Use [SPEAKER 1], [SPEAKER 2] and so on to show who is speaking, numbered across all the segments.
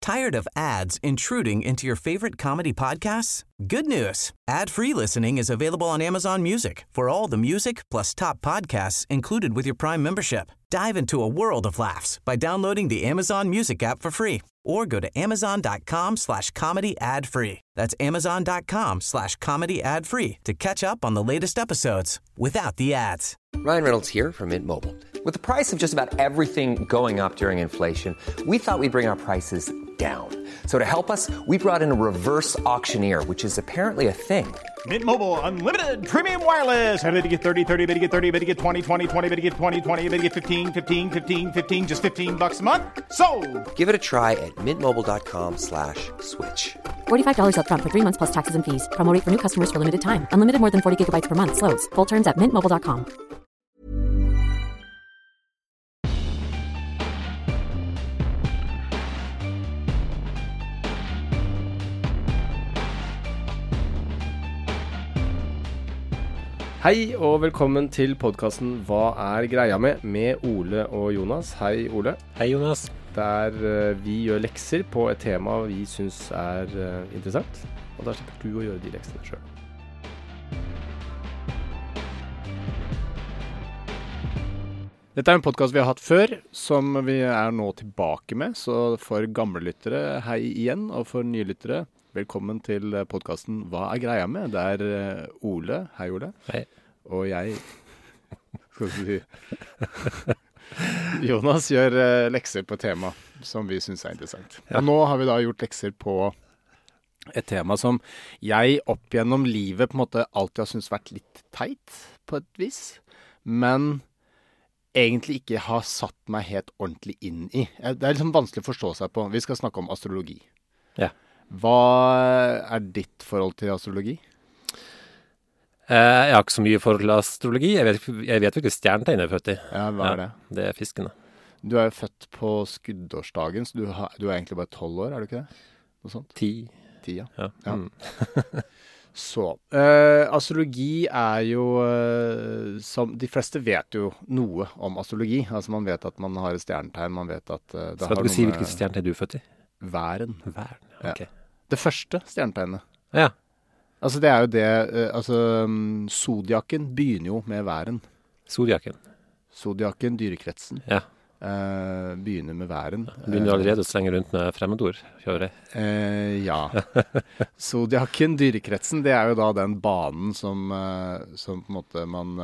[SPEAKER 1] Tired of ads intruding into your favorite comedy podcasts? Good news. Ad-free listening is available on Amazon Music for all the music plus top podcasts included with your Prime membership. Dive into a world of laughs by downloading the Amazon Music app for free or go to amazon.com/comedy ad-free. That's amazon.com/comedy ad-free to catch up on the latest episodes without the ads.
[SPEAKER 2] Ryan Reynolds here from Mint Mobile. With the price of just about everything going up during inflation, we thought we'd bring our prices down. So to help us, we brought in a reverse auctioneer, which is apparently a thing.
[SPEAKER 3] Mint Mobile Unlimited Premium Wireless. How to get 30, 30, bit to get 30, bit to get 20, 20, 20, bit to get 20, 20, bit to get 15, 15, 15, 15, just $15 a month? Sold!
[SPEAKER 2] Give it a try at mintmobile.com/switch.
[SPEAKER 4] $45 up front for 3 months plus taxes and fees. Promo rate for new customers for limited time. Unlimited more than 40 gigabytes per month. Slows full terms at mintmobile.com.
[SPEAKER 5] Hei og velkommen til podcasten Hva er greia med Ole og Jonas. Hei Ole.
[SPEAKER 6] Hei Jonas.
[SPEAKER 5] Der vi gjør lekser på et tema vi synes er interessant, og da slipper du å gjøre de leksene selv. Dette er en podcast vi har hatt før, som vi er nå tilbake med, så for gamle lyttere, hei igjen, og for nye lyttere, velkommen til podcasten Hva er greia med? Det er Ole, hei Ole.
[SPEAKER 6] Hei.
[SPEAKER 5] Og jeg, skal du si, Jonas gjør lekser på et tema som vi synes er interessant. Ja. Og nå har vi da gjort lekser på et tema som jeg opp gjennom livet på en måte alltid har syntes vært litt teit på et vis, men egentlig ikke har satt meg helt ordentlig inn i. Det er liksom vanskelig å forstå seg på. Vi skal snakke om astrologi.
[SPEAKER 6] Ja.
[SPEAKER 5] Hva er ditt forhold til astrologi?
[SPEAKER 6] Jeg har ikke så mye forhold til astrologi. Jeg vet hvilket stjernetegn jeg er født i.
[SPEAKER 5] Ja, hva er det?
[SPEAKER 6] Det er fiskene.
[SPEAKER 5] Du er jo født på skuddårsdagen, så du er egentlig bare 12 år, er du ikke det? Noe sånt?
[SPEAKER 6] 10.
[SPEAKER 5] 10, ja.
[SPEAKER 6] Ja.
[SPEAKER 5] Mm. Så, astrologi er jo, som de fleste vet jo noe om astrologi. Altså man vet at man har et stjernetegn, man vet at det
[SPEAKER 6] Skal
[SPEAKER 5] har
[SPEAKER 6] du si hvilket stjernetegn du er født i?
[SPEAKER 5] Væren.
[SPEAKER 6] Væren, ok.
[SPEAKER 5] Ja. Det første stjernetegnet.
[SPEAKER 6] Ja.
[SPEAKER 5] Altså det er jo det, zodiaken begynner jo med væren.
[SPEAKER 6] Zodiaken.
[SPEAKER 5] Zodiaken, dyrekretsen,
[SPEAKER 6] Ja.
[SPEAKER 5] begynner med væren.
[SPEAKER 6] Begynner allerede å slenge rundt med fremmedord, kjører jeg.
[SPEAKER 5] Ja. Zodiaken, dyrekretsen, det er jo da den banen som på en måte man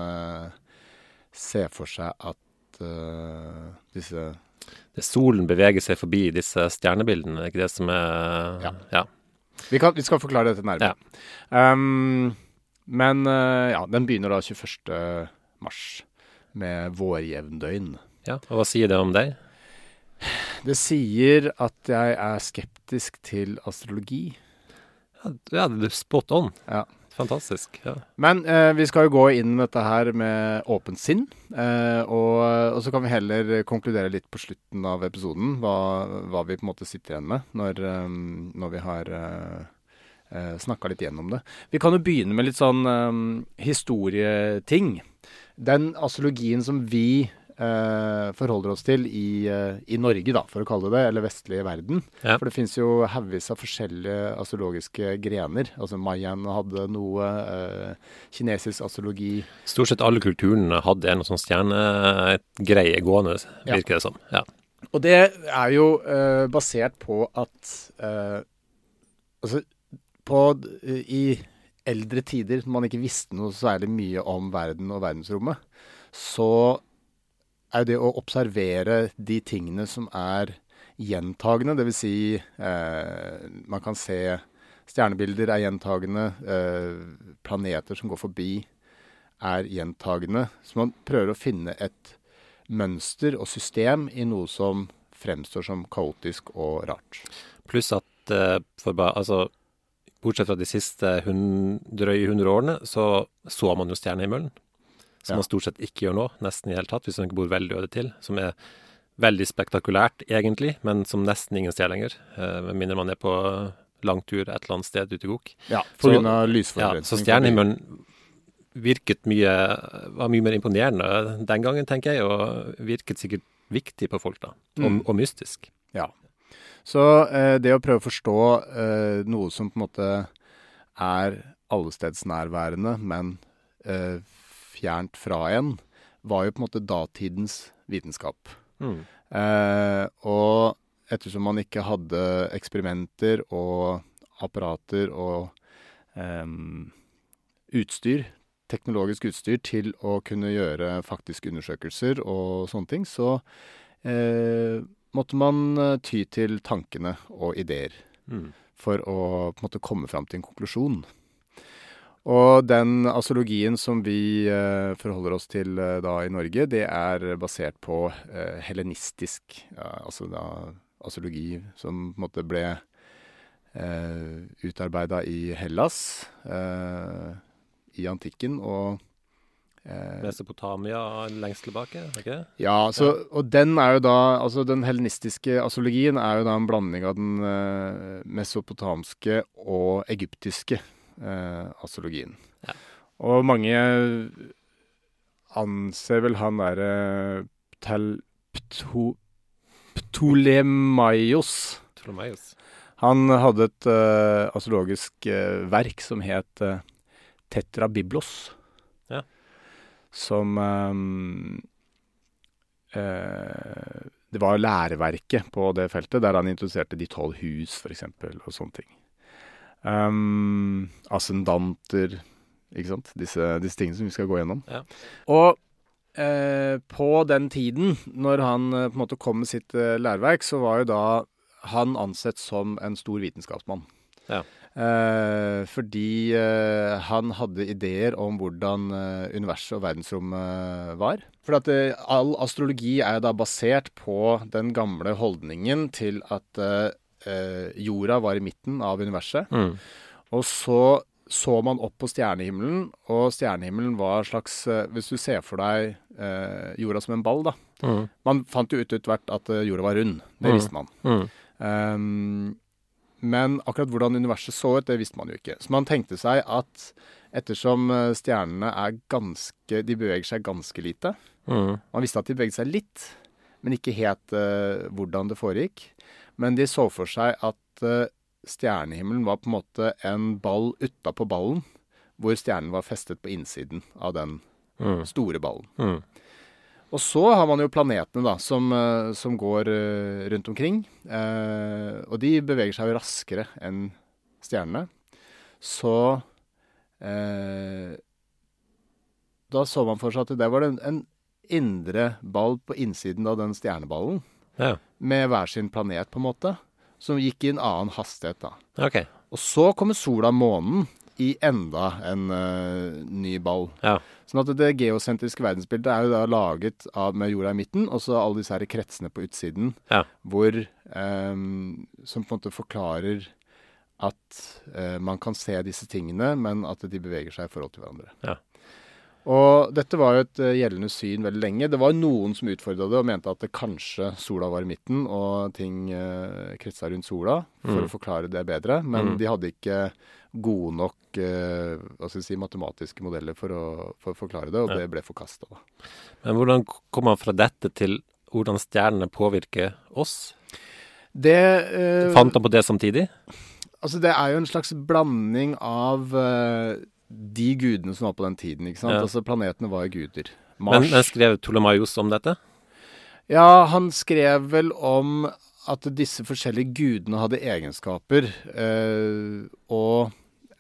[SPEAKER 5] ser for seg at disse...
[SPEAKER 6] Det solen beveger seg forbi disse stjernebildene, ikke det som er... Ja.
[SPEAKER 5] Vi skal forklare dette nærmere.
[SPEAKER 6] Ja.
[SPEAKER 5] Men den begynner da 21. mars med vårjevndøgn.
[SPEAKER 6] Ja, og hva sier det om deg?
[SPEAKER 5] Det sier at jeg er skeptisk til astrologi.
[SPEAKER 6] Ja, det er spot on.
[SPEAKER 5] Ja.
[SPEAKER 6] Fantastisk, ja.
[SPEAKER 5] Men vi skal jo gå inn med dette her med åpent sinn, og så kan vi heller konkludere litt på slutten av episoden, hva vi på en måte sitter igjen med når vi har snakket litt gjennom det. Vi kan jo begynne med litt sånn historieting. Den astrologien som vi forholder oss til i Norge, da, for å kalle det, eller vestlige verden.
[SPEAKER 6] Ja.
[SPEAKER 5] For det finnes jo haugvis av forskjellige astrologiske grener. Altså Mayan hadde noe, kinesisk astrologi.
[SPEAKER 6] Stort sett alle kulturene hadde en sånn stjernegreie gående, virker det som. Ja.
[SPEAKER 5] Og det er jo basert på at i eldre tider, når man ikke visste noe særlig mye om verden og verdensrommet, så er det å observere de tingene som er gjentagende, det vil si man kan se stjernebilder er gjentagende, planeter som går forbi er gjentagende, så man prøver å finne et mønster og system i noe som fremstår som kaotisk og rart.
[SPEAKER 6] Pluss at bortsett fra de siste drøye 100 årene, så man jo stjernehimmelen. Som man stort sett ikke gjør nå, nesten i hele tatt, hvis man ikke bor veldig øde til, som er veldig spektakulært egentlig, men som nesten ingen ser lenger, med mindre man er på lang tur et eller annet sted ute i Gok.
[SPEAKER 5] Ja, for grunn av lysforurensning.
[SPEAKER 6] Ja, så stjernehimmelen var mye mer imponerende den gangen, tenker jeg, og virket sikkert viktig på folk da, og mystisk.
[SPEAKER 5] Ja. Så det å prøve å forstå noe som på en måte er allestedsnærværende, men fjernt fra en, var jo på en måte datidens vitenskap. Og ettersom man ikke hadde eksperimenter og apparater og utstyr, teknologisk utstyr til å kunne gjøre faktiske undersøkelser og sånne ting, så måtte man ty til tankene og ideer for å på en måte komme fram til en konklusjon. Og den astrologien som vi forholder oss til da i Norge, det er basert på hellenistisk, altså da astrologi som på en måte ble utarbeidet i Hellas i antikken og
[SPEAKER 6] Mesopotamia lengst tilbake, ikke?
[SPEAKER 5] Ja, og den er jo da, altså den hellenistiske astrologien er jo da en blanding av den mesopotamske og egyptiske astrologien.
[SPEAKER 6] Ja.
[SPEAKER 5] Og mange anser vel han der Ptolemaios. Han hadde et astrologisk verk som het Tetrabiblos.
[SPEAKER 6] Ja.
[SPEAKER 5] Som det var læreverket på det feltet, der han introduserte de 12 hus, for eksempel, og sånne ting. Ascendanter, ikke sant? Disse tingene som vi skal gå gjennom.
[SPEAKER 6] Ja.
[SPEAKER 5] Og på den tiden, når han på en måte kom med sitt læreverk, så var jo da han ansett som en stor vitenskapsmann.
[SPEAKER 6] Ja.
[SPEAKER 5] Fordi han hadde ideer om hvordan universet og verdensrommet var. For at all astrologi er da basert på den gamle holdningen til at jorda var i midten av universet. Og så man opp på stjernehimmelen, og stjernehimmelen var slags, hvis du ser for deg jorda som en ball da. Man fant jo ut hvert at jorda var rund, det visste man. Men akkurat hvordan universet så ut, det visste man jo ikke. Så man tenkte seg at ettersom stjernene de beveger seg ganske lite, man visste at de beveget seg litt, men ikke helt hvordan det foregikk. Men de så for seg at stjernehimmelen var på en måte en ball utenpå ballen, hvor stjernen var festet på innsiden av den store ballen. Og så har man jo planetene da, som går rundt omkring, og de beveger seg jo raskere enn stjernene. Så da så man for seg at det var en indre ball på innsiden av den stjerneballen, med hver sin planet på en måte, som gikk i en annen hastighet da.
[SPEAKER 6] Okay.
[SPEAKER 5] Og så kommer sola og månen i enda en ny ball. Ja. Sånn at det geosentriske verdensbildet er jo da laget med jorda i midten, og så alle disse her kretsene på utsiden, hvor, som på en måte forklarer at man kan se disse tingene, men at de beveger seg i forhold til hverandre. Ja. Og dette var jo et gjeldende syn veldig lenge. Det var noen som utfordret det og mente at det kanskje sola var i midten, og ting kretset rundt sola for å forklare det bedre, men de hadde ikke gode nok matematiske modeller for å forklare det, og det ble forkastet da.
[SPEAKER 6] Men hvordan kom man fra dette til hvordan stjernene påvirker oss? Fant han på det samtidig?
[SPEAKER 5] Altså det er jo en slags blanding av de gudene som var på den tiden, ikke sant? Ja. Altså planetene var guder.
[SPEAKER 6] Men skrev Ptolemaios om dette?
[SPEAKER 5] Ja, han skrev vel om at disse forskjellige gudene hadde egenskaper, og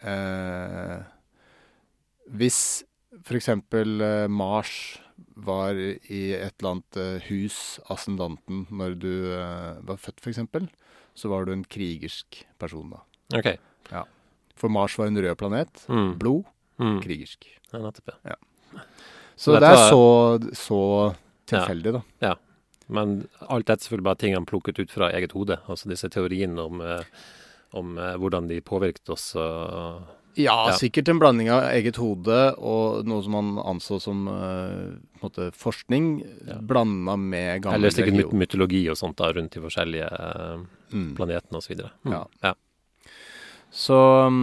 [SPEAKER 5] hvis for eksempel Mars var i et eller annet hus, ascendanten, når du var født for eksempel, så var du en krigersk person da.
[SPEAKER 6] Ok.
[SPEAKER 5] Ja. For Mars var en rød planet, blod, krigersk.
[SPEAKER 6] Ja, nettopp,
[SPEAKER 5] ja. Så det er så tilfeldig da.
[SPEAKER 6] Ja, men alt dette er selvfølgelig bare ting han plukket ut fra eget hode, altså disse teoriene om hvordan de påvirket oss.
[SPEAKER 5] Ja, sikkert en blanding av eget hode og noe som han anså som på en måte forskning, blandet med gamle
[SPEAKER 6] eller sikkert mytologi og sånt da, rundt de forskjellige planetene og så videre. Ja.
[SPEAKER 5] Så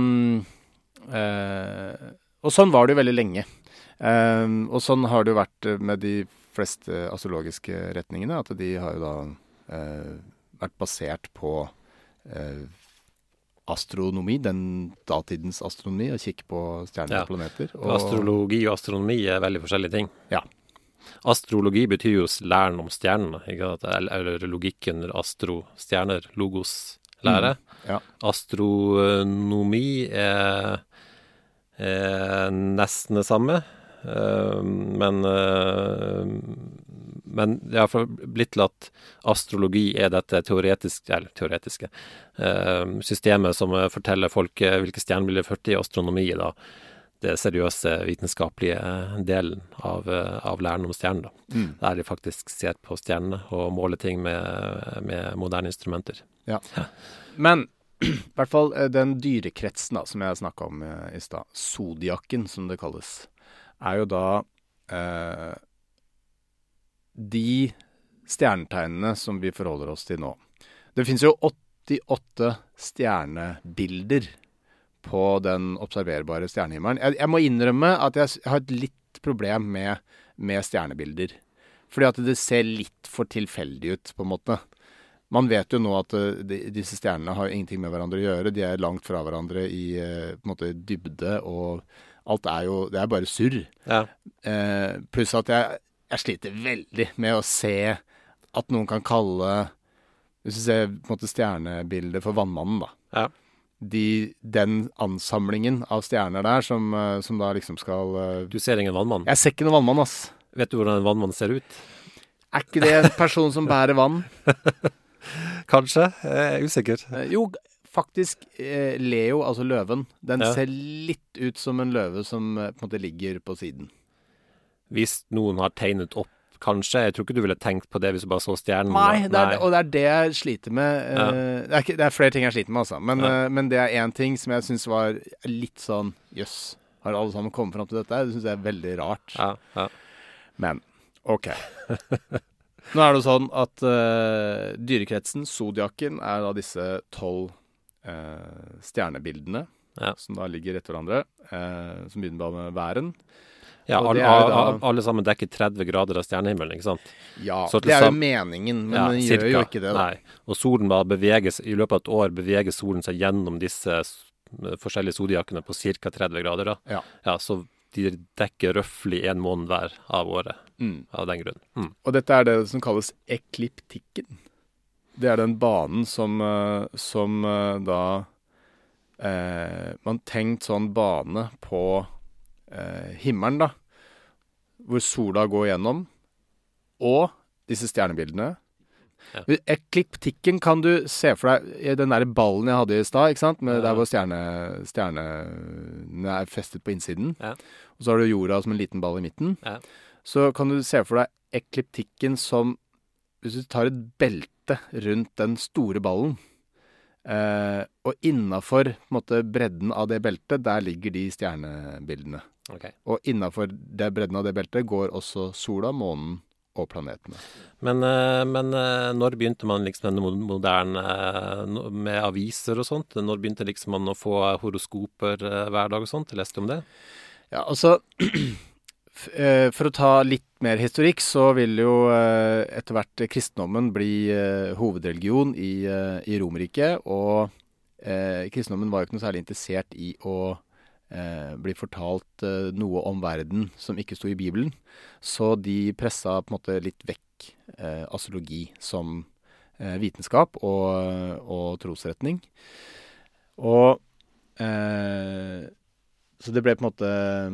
[SPEAKER 5] og sånn var det jo veldig lenge. Og sånn har det jo vært med de fleste astrologiske retningene, at de har jo da vært basert på astronomi, den datidens astronomi, og kikke på stjerner og planeter. Og
[SPEAKER 6] astrologi og astronomi er veldig forskjellige ting.
[SPEAKER 5] Ja.
[SPEAKER 6] Astrologi betyr jo læren om stjernene, ikke sant? Eller logikken astro, stjerner, logos, lære.
[SPEAKER 5] Ja.
[SPEAKER 6] Astronomi er nesten det samme, men det har blitt til at astrologi er dette teoretiske systemet som forteller folk hvilke stjernebilder er ført i astronomi, da. Det seriøse vitenskapelige delen av læren om stjernen, da. Der de faktisk ser på stjernene og måler ting med moderne instrumenter.
[SPEAKER 5] Ja. Men i hvert fall den dyrekretsen da, som jeg snakket om i sted, zodiaken som det kalles, er jo da de stjernetegnene som vi forholder oss til nå. Det finnes jo 88 stjernebilder på den observerbare stjernehimmelen. Jeg må innrømme at jeg har et litt problem med stjernebilder. Fordi at det ser litt for tilfeldig ut, på en måte. Man vet jo nå at disse stjernene har ingenting med hverandre å gjøre. De er langt fra hverandre i på en måte dybde, og alt det er bare surr. Ja. Pluss at jeg sliter veldig med å se at noen kan kalle, hvis du ser på en måte stjernebildet for Vannmannen, da. Ja. Den ansamlingen av stjerner der som da liksom skal
[SPEAKER 6] Du ser ingen vannmann?
[SPEAKER 5] Jeg ser ikke noen vannmann, ass.
[SPEAKER 6] Vet du hvordan en vannmann ser ut?
[SPEAKER 5] Er ikke det en person som bærer vann?
[SPEAKER 6] Kanskje, jeg er usikker.
[SPEAKER 5] Jo, faktisk Leo, altså løven, den ser litt ut som en løve som på en måte ligger på siden.
[SPEAKER 6] Hvis noen har tegnet opp, kanskje. Jeg tror ikke du ville tenkt på det hvis du bare så stjernen.
[SPEAKER 5] Nei, og det er det jeg sliter med. Det er flere ting jeg sliter med, altså. Men det er en ting som jeg synes var litt sånn, jøss, har alle sammen kommet frem til dette? Det synes jeg er veldig rart. Ja. Men, ok. Nå er det sånn at dyrekretsen, zodiaken, er da disse 12 stjernebildene som da ligger etter hverandre, som begynner bare med væren.
[SPEAKER 6] Ja, alle sammen dekker 30 grader av stjernehimmelen, ikke sant?
[SPEAKER 5] Ja, så det er jo meningen, men den gjør jo ikke det da.
[SPEAKER 6] Nei, og solen bare beveges, i løpet av et år beveger solen seg gjennom disse forskjellige zodiakene på cirka 30 grader da. Ja, så de dekker røffelig en måned hver av året, av den grunn.
[SPEAKER 5] Og dette er det som kalles ekliptikken. Det er den banen som da man tenkt sånn bane på himmelen da, hvor sola går gjennom, og disse stjernebildene. Ja. Ekliptikken kan du se for deg den der ballen jeg hadde i sted, ikke sant? Der hvor stjernene er festet på innsiden. Ja. Og så har du jorda som en liten ball i midten. Ja. Så kan du se for deg ekliptikken som, hvis du tar et belte rundt den store ballen, og innenfor på en måte, bredden av det beltet, der ligger de stjernebildene. Okay. Og innenfor det bredden av det beltet går også sola, månen og planetene.
[SPEAKER 6] Men når begynte man liksom denne moderne med aviser og sånt? Når begynte liksom man å få horoskoper hver dag og sånt? Leste du om det?
[SPEAKER 5] Ja, altså for å ta litt mer historikk, så vil jo etter hvert kristendommen bli hovedreligion i Romerriket, og kristendommen var jo ikke noe særlig interessert i å bli fortalt noe om verden som ikke stod i Bibelen. Så de pressa på en måte litt vekk astrologi som vitenskap og trosretning. Og så det ble på en måte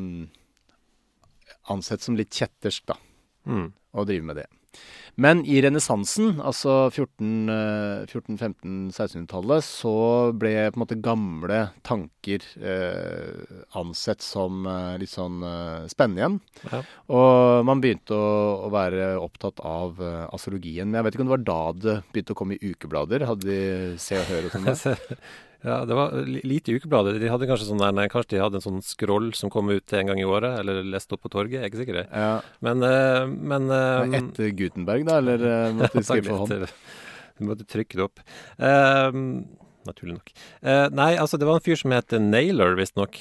[SPEAKER 5] ansett som litt kjettersk da, å drive med det. Men i renessansen, altså 14-15-1600-tallet, så ble på en måte gamle tanker ansett som litt sånn spennende igjen. Ja. Og man begynte å være opptatt av astrologien. Men jeg vet ikke om det var da det begynte å komme i ukeblader. Hadde de Se og Hør og sånn der?
[SPEAKER 6] Ja, det var lite ukeblader. De hadde kanskje kanskje de hadde en sånn scroll som kom ut en gang i året, eller leste opp på torget, jeg er ikke sikker det. Ja. Men
[SPEAKER 5] etter Gutenberg da, eller måtte de skrive for hånd?
[SPEAKER 6] Du måtte trykke det opp. Naturlig nok. Nei, altså det var en fyr som het Naylor, visst nok,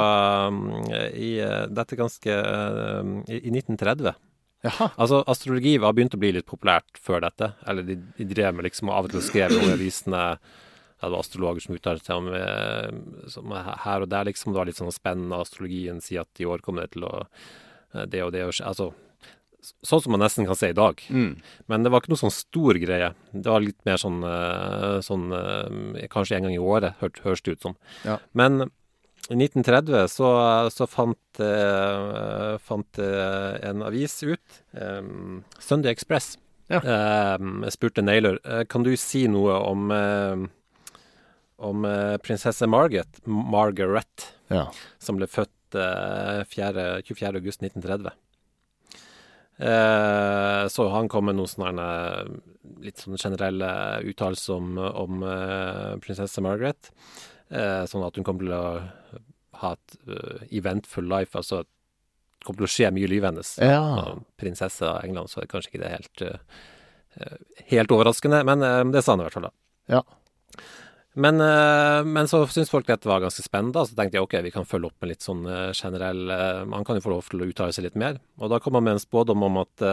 [SPEAKER 6] dette ganske i 1930. Jaha. Altså astrologi var begynt å bli litt populært før dette, eller de drev med liksom av og til å skrive over avisene. det var astrologer som uttalte seg om som her og der, liksom. Det var litt sånn spennende. Astrologien sier at i år kommer det til å det og det og altså, sånn som man nesten kan se i dag. Men det var ikke noe sånn stor greie. Det var litt mer sånn kanskje en gang i året, høres det ut som. Ja. Men i 1930 så fant en avis ut, Sunday Express. Ja. Spurte Naylor, kan du si noe om prinsesse Margaret, ja, som ble født 24. august 1930. Så han kom med noen sånne litt sånn generelle uttalelser om prinsesse Margaret, sånn at hun kommer til å ha et eventful life, altså kommer til å skje mye i livet hennes. Ja. Prinsesse av England, så er det kanskje ikke det helt overraskende, men det sa han i hvert fall da. Ja. Men så synes folk dette var ganske spennende, så tenkte jeg, ok, vi kan følge opp med litt sånn generell, man kan jo få lov til å uttale seg litt mer. Og da kom han med en spådom om at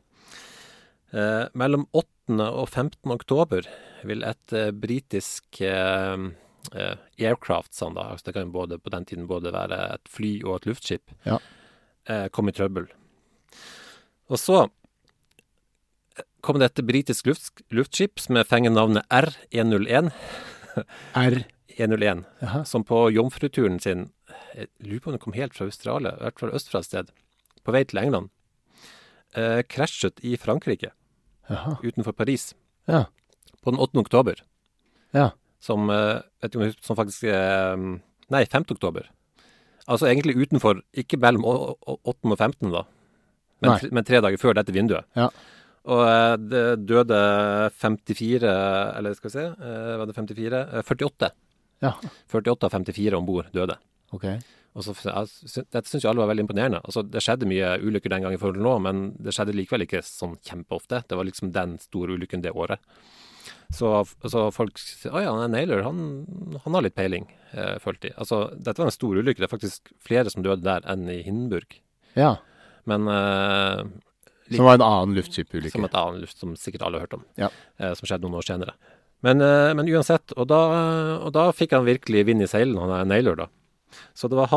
[SPEAKER 6] mellom 8. og 15. oktober vil et britisk aircraft, sånn da, altså det kan jo på den tiden både være et fly og et luftskip, ja, kom i trøbbel. Og så kom det et britisk luftskip som fenger navnet R101, R101, som på jomfruturen sin, jeg lurer på om det kom helt fra Australia, i hvert fall øst fra et sted, på vei til England, krasjet i Frankrike, utenfor Paris, ja, på den 8. oktober, ja, som, vet du, som faktisk, nei, 5. oktober. Altså egentlig utenfor, ikke mellom 8. og 15. da, men 3 dager før dette vinduet. Ja. Og det døde 54, eller skal vi se, var det 54? 48. Ja. 48 av 54 ombord døde. Ok. Og så, dette synes jeg alle var veldig imponerende. Altså, det skjedde mye ulykker den gangen i forhold til nå, men det skjedde likevel ikke sånn kjempeofte. Det var liksom den store ulykken det året. Så folk sier, ja, Naylor, han har litt peiling, følte de. Altså, dette var en stor ulykke. Det er faktisk flere som døde der enn i Hindenburg. Ja. Men som var en annen luftskip-ulykke. Som et annen luft, som sikkert alle har hørt om. Ja. Som skjedde noen år senere. Men uansett, og da fikk han virkelig vind i seilen, han Naylor da. Så det var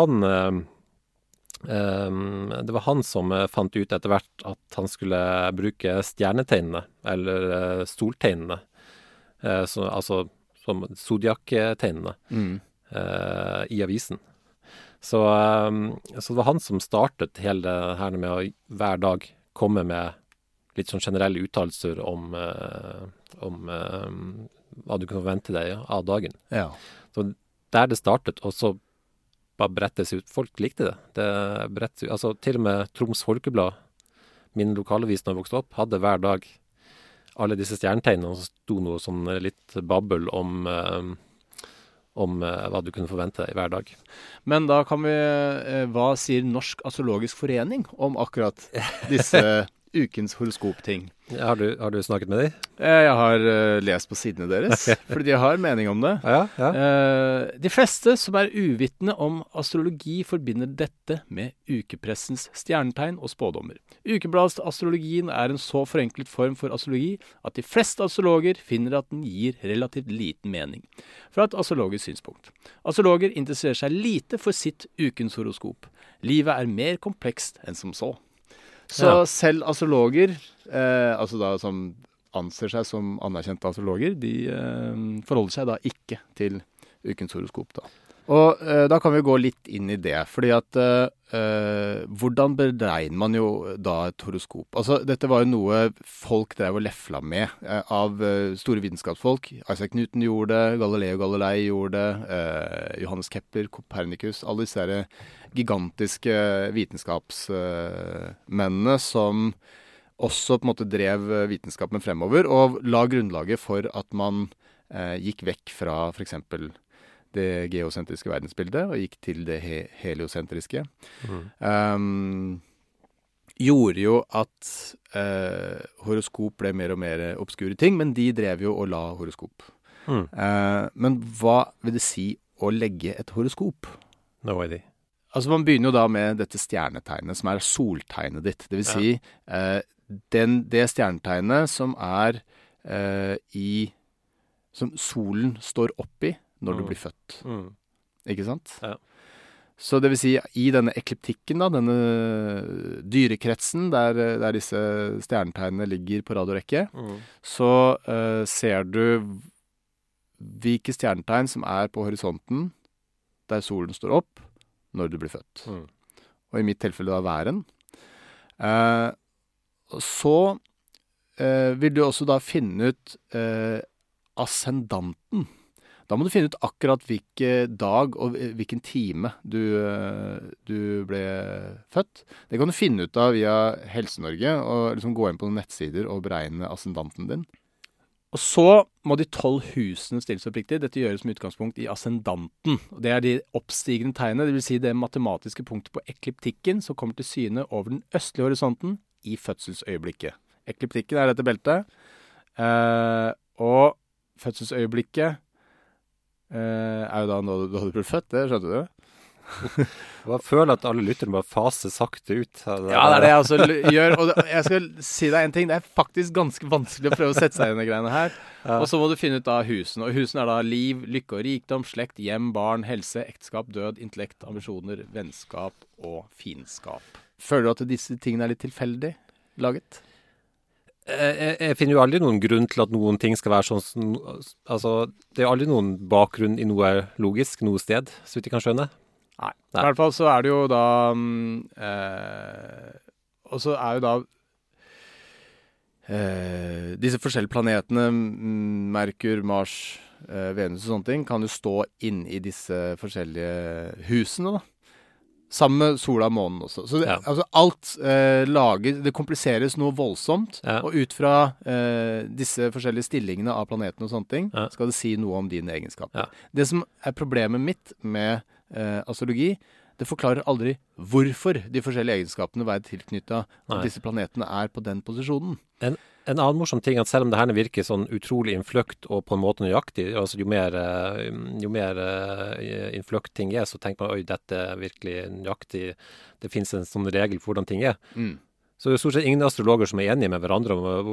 [SPEAKER 6] han som fant ut etter hvert at han skulle bruke stjernetegnene, eller soltegnene, altså som zodiac-tegnene, i avisen. Så det var han som startet hele det her med å hver dag komme med litt sånn generelle uttalelser om hva du kan forvente deg av dagen. Ja. Så der det startet, og så bare brettes ut. Folk likte det. Det brettes ut. Altså til og med Troms Folkeblad, min lokalavis når jeg vokste opp, hadde hver dag alle disse stjernetegnene, og så sto noe sånn litt babbel om hva du kunne forvente deg hver dag. Men da kan vi, hva sier Norsk Astrologisk Forening om akkurat disse ukens horoskopting? Har du snakket med dem? Jeg har lest på sidene deres, fordi jeg har mening om det. Ja. De fleste som er uvitende om astrologi forbinder dette med ukepressens stjernetegn og spådommer. Ukebladsastrologien er en så forenklet form for astrologi at de fleste astrologer finner at den gir relativt liten mening, fra et astrologisk synspunkt. Astrologer interesserer seg lite for sitt ukens horoskop. Livet er mer komplekst enn som så. Så selv astrologer, altså da som anser seg som anerkjente astrologer, de forholder seg da ikke til ukens horoskop da. Og da kan vi gå litt inn i det, fordi at hvordan beregner man jo da et horoskop? Altså dette var jo noe folk drev og lefla med av store vitenskapsfolk. Isaac Newton gjorde det, Galileo Galilei gjorde det, Johannes Kepler, Copernicus, alle disse gigantiske vitenskapsmennene som også på en måte drev vitenskapen fremover og la grunnlaget for at man gikk vekk fra for eksempel det geosentriske verdensbildet og gikk til det heliosentriske. Gjorde jo at horoskop ble mer og mer obskure ting, men de drev jo og la horoskop. Men hva vil det si å legge et horoskop? No idea. Altså man begynner jo da med dette stjernetegnet som er soltegnet ditt. Det vil si det stjernetegnet som er i
[SPEAKER 5] som solen står opp i når du blir født. Ikke sant?
[SPEAKER 6] Ja.
[SPEAKER 5] Så det vil si, i denne ekliptikken, da, denne dyrekretsen der disse stjernetegnene ligger på radiorekke, så ser du hvilke stjernetegn som på horisonten der solen står opp når du blir født. Og i mitt tilfelle da væren. Så vil du også da finne ut ascendanten. Da må du finne ut akkurat hvilken dag og hvilken time du ble født. Det kan du finne ut av via Helse-Norge, og liksom gå inn på noen nettsider og beregne ascendanten din. Og så må de 12 husene stilles opp riktig. Dette gjøres med utgangspunkt i ascendanten. Det de oppstigende tegnene, det vil si det matematiske punktet på ekliptikken som kommer til syne over den østlige horisonten i fødselsøyeblikket. Ekliptikken dette beltet, og fødselsøyeblikket jo da når du hadde blitt født, det skjønte du?
[SPEAKER 6] Jeg føler at alle lytterne bare faser sakte ut.
[SPEAKER 5] Ja, det det jeg også gjør. Og jeg skal si deg en ting, det faktisk ganske vanskelig å prøve å sette seg inn i greiene her. Ja. Og så må du finne ut av husene. Og husene da liv, lykke og rikdom, slekt, hjem, barn, helse, ekteskap, død, intellekt, ambisjoner, vennskap og fiendskap. Føler du at disse tingene litt tilfeldig laget?
[SPEAKER 6] Jeg finner jo aldri noen grunn til at noen ting skal være sånn, altså det aldri noen bakgrunn i noe logisk, noe sted, så vidt jeg kan skjønne.
[SPEAKER 5] Nei. I hvert fall så det jo da, og så jo da disse forskjellige planetene, Merkur, Mars, Venus og sånne ting, kan jo stå inn i disse forskjellige husene da. Sammen med sola og månen også. Så altså alt det kompliseres noe voldsomt, og ut fra disse forskjellige stillingene av planetene og sånne ting, skal det si noe om dine egenskaper. Det som problemet mitt med astrologi, det forklarer aldri hvorfor de forskjellige egenskapene være tilknyttet at disse planetene på den posisjonen.
[SPEAKER 6] En annen morsom ting at selv om det her virker sånn utrolig innfløkt og på en måte nøyaktig, altså jo mer innfløkt ting så tenker man, oi, dette virkelig nøyaktig, det finnes en sånn regel for hvordan ting Så det stort sett ingen astrologer som enige med hverandre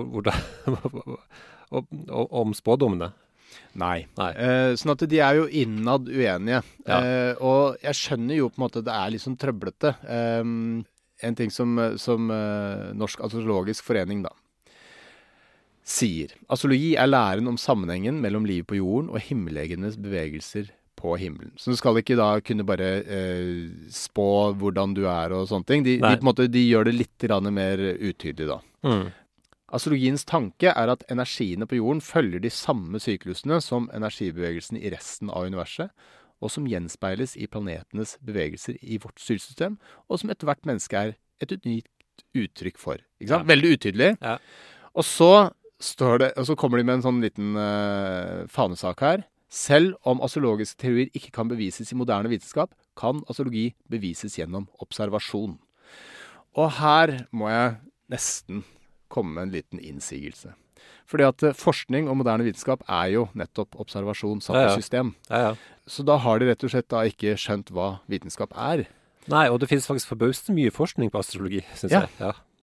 [SPEAKER 6] om spådommene.
[SPEAKER 5] Nei. Sånn at de jo innad uenige. Og jeg skjønner jo på en måte det litt sånn trøblete. En ting som Norsk Astrologisk Forening da sier. Astrologi læren om sammenhengen mellom livet på jorden og himmellegenes bevegelser på himmelen. Så du skal ikke da kunne bare spå hvordan du og sånne ting. De på en måte, de gjør det litt mer utydelig da. Astrologiens tanke at energiene på jorden følger de samme syklusene som energibevegelsene i resten av universet, og som gjenspeiles i planetenes bevegelser i vårt solsystem, og som etter hvert menneske et unikt uttrykk for. Ikke sant? Veldig utydelig. Og så og så kommer de med en sånn liten fanesak her. Selv om astrologiske teorier ikke kan bevises i moderne vitenskap, kan astrologi bevises gjennom observasjon. Og her må jeg nesten komme med en liten innsigelse. Fordi at forskning og moderne vitenskap jo nettopp observasjon satt i system. Så da har de rett og slett da ikke skjønt hva vitenskap
[SPEAKER 6] Nei, og det finnes faktisk forbausende mye forskning på astrologi, synes jeg.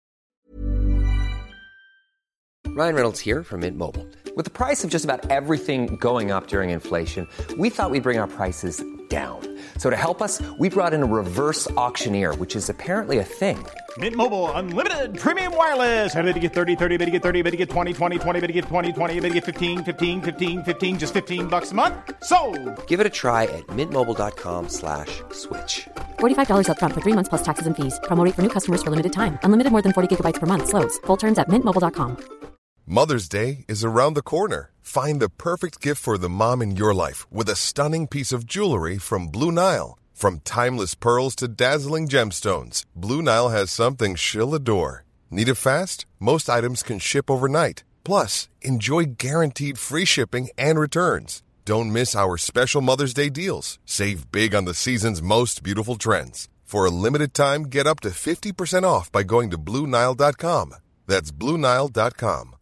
[SPEAKER 2] Ryan Reynolds here from Mint Mobile. With the price of just about everything going up during inflation, we thought we'd bring our prices down. So to help us, we brought in a reverse auctioneer, which is apparently a thing.
[SPEAKER 3] Mint Mobile Unlimited Premium Wireless. How to get 30, 30, bit to get 30, bit to get 20, 20, 20, bit to get 20, 20, bit to get 15, 15, 15, 15, just $15 a month? Sold!
[SPEAKER 2] Give it a try at mintmobile.com/switch.
[SPEAKER 4] $45 up front for 3 months plus taxes and fees. Promo rate for new customers for limited time. Unlimited more than 40 gigabytes per month. Slows full terms at mintmobile.com.
[SPEAKER 7] Mother's Day is around the corner. Find the perfect gift for the mom in your life with a stunning piece of jewelry from Blue Nile. From timeless pearls to dazzling gemstones, Blue Nile has something she'll adore. Need it fast? Most items can ship overnight. Plus, enjoy guaranteed free shipping and returns. Don't miss our special Mother's Day deals. Save big on the season's most beautiful trends. For a limited time, get up to 50% off by going to BlueNile.com. That's BlueNile.com.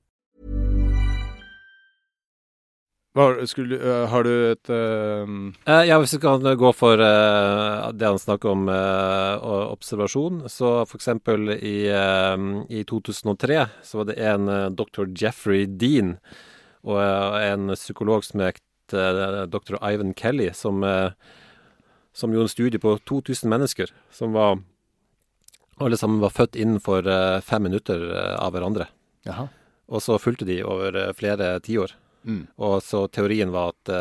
[SPEAKER 5] Har du et
[SPEAKER 6] hvis vi kan gå for det han snakker om observasjon, så for eksempel i 2003 så var det en Dr. Jeffrey Dean, Og en psykolog som heter Dr. Ivan Kelly, som gjorde en studie på 2000 mennesker, alle sammen var født innenfor 5 minutter av hverandre.
[SPEAKER 5] Jaha.
[SPEAKER 6] Og så fulgte de over flere tiår. Og så teorien var at